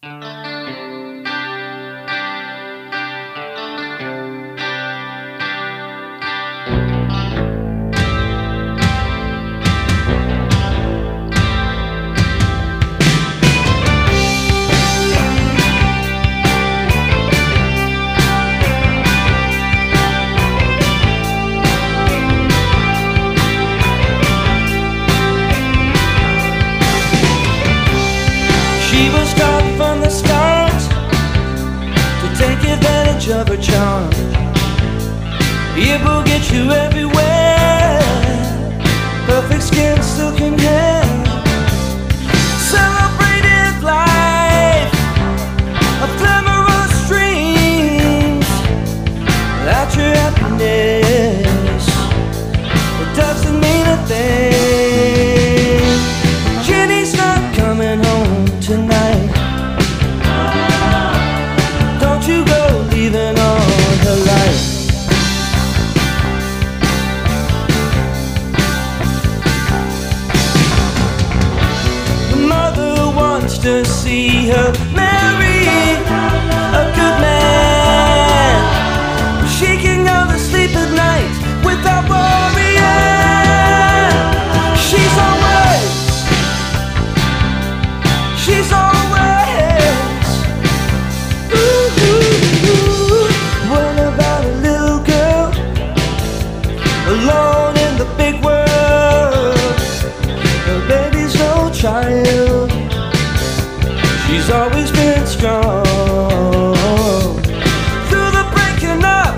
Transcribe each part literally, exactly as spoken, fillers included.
She was taught from the start to take advantage of her charm. It will get you everywhere. Perfect skin, silken hair. Celebrated life of glamorous dreams. That your happiness, it doesn't mean a thing. Jenny's not coming home tonight. Don't you go leaving on her light. The mother wants to see her marry a good man. She can go to sleep at night without worrying. She's always She's always ooh, ooh, ooh. What about a little girl alone in the big world? Her baby's no child. She's always been strong. Through the breaking up,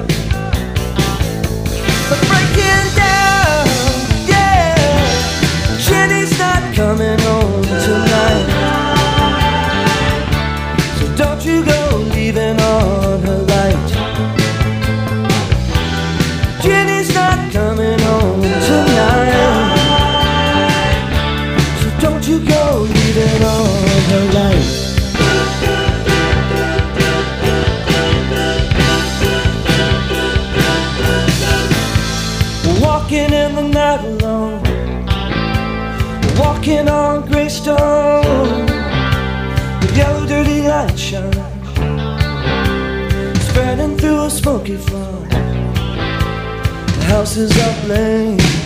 the breaking down, yeah. Jenny's not coming home tonight. Don't you go leaving on her light. Jenny's not coming home tonight. So don't you go leaving on her light. Walking in the night alone, walking on gray stone. Yellow dirty light shine, spreading through a smoky fog. The house is ablaze.